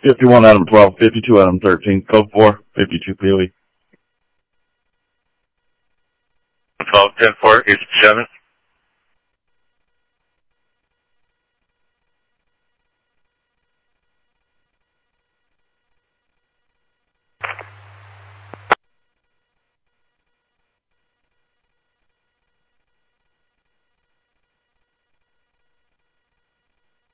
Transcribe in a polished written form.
51 Adam 12, 52 Adam 13, code 4, 52 POE. 12, 10, 4, 87.